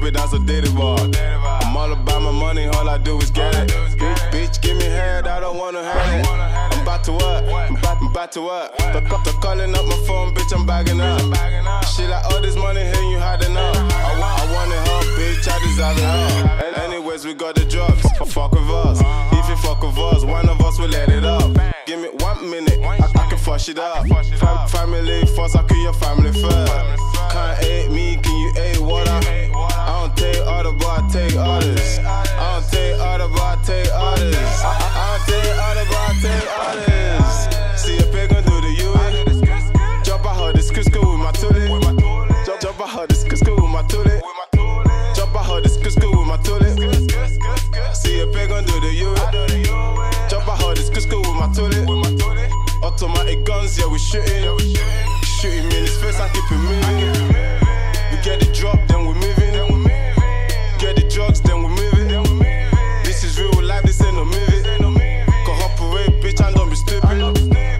stupid, that's a daily bar. I'm all about my money, all I do is get it. Bitch, give me head, I don't wanna have it. I'm about to work, I'm about to work. They're calling up my phone, bitch, I'm bagging up. She like, all this money here, you had enough. I wanted her, bitch, I deserve it all. Anyways, we got the drugs, fuck with us. If you fuck with us, one of us will let it up. Give me 1 minute, I can fush it up. Family first, I kill your family first. Can't hate me, can you hate water? I don't take order, but I take orders. I don't take order, but I take orders. I don't take order, but I take orders. See a pig gon' do the UE. Jump out her, this Cusco with my toolie. Jump out her, this Cusco with my toolie. Jump out her, this Cusco with my toolie. See a pig gon' do the UE. Jump out her, this Cusco with my toolie. Automatic guns, yeah, we shooting. Shooting me in his face, I keep it moving. We get the drop, then we're moving. Get the drugs, then we're moving. This is real life, this ain't no movie. Go hop away, bitch, and don't be stupid.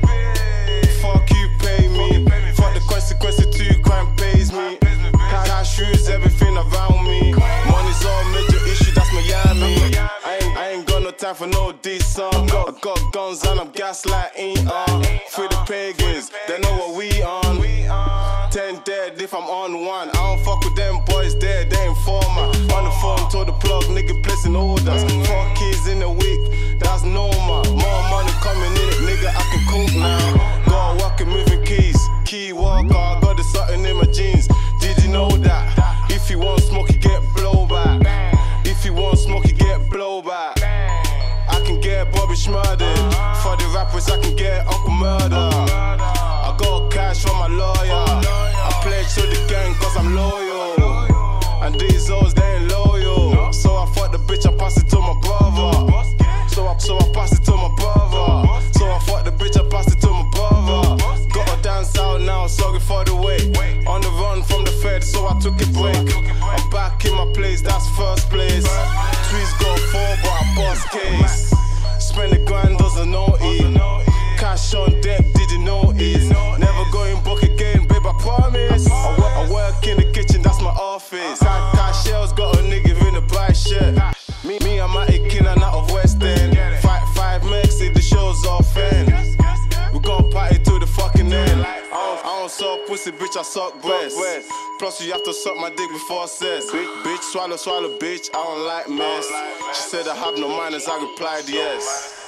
Fuck you, pay me. Fuck the consequences to you, crime pays me. Cash rules everything around me. Money's all major issue, that's Miami. I ain't got no time for no decent. I got guns and I'm gaslighting. Free the pagans, they know what we on. 10 dead if I'm on one. I don't fuck with them boys there, they informer. On the phone, told the plug, nigga placing orders. 4 kids in a week, that's normal. More money coming in it, nigga, I can cook now. Got walking, moving keys, key walker. I got the something in my jeans. Did you know that? If you want smoke, you get blowback. If you want smoke, you get blowback. I can get Bobby Schmurdered. For the rappers, I can get Uncle Murder. I got cash from my lawyer. I pledge to the gang cause I'm loyal. And these hoes, they ain't loyal. So I fuck the bitch, I pass it to my brother. So I pass it to my brother. So I fuck the bitch, I pass it to my brother. Gotta dance out now, sorry for the wait. On the run from the Fed, so I took a break. I'm back in my place, that's first place. Tweets got 4, but I boss case. Spend the grand, doesn't know it. Cash on deck, did you notice? Never going broke again, babe, I promise. I work in the kitchen, that's my office. Cash shells got a nigga in a bright shirt. Me, I'm at a killer, out of West End. 5 megs if the show's off end. We gon' party to the fucking end. I don't suck pussy, bitch, I suck breast. Plus you have to suck my dick before sex. Bitch, swallow, bitch, I don't like mess. She said I have no manners, I replied yes.